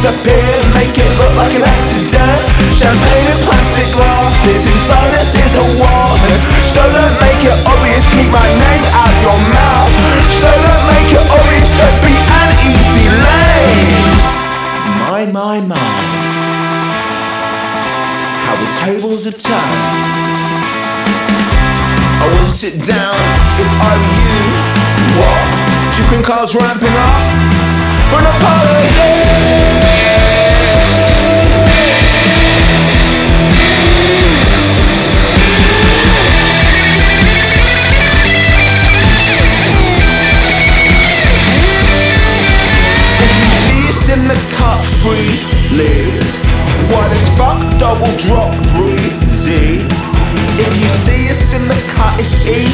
disappear, make it look like an accident. Champagne in plastic glasses, inside us is a wildness. So don't make it obvious, keep my name out your mouth. So don't make it obvious, don't be an easy lane. My, how the tables have turned. I wouldn't sit down if I were you. What? Do you think I was ramping up for an apology? In the cut freely, what as fuck, double drop breezy. If you see us in the cut, it's easy.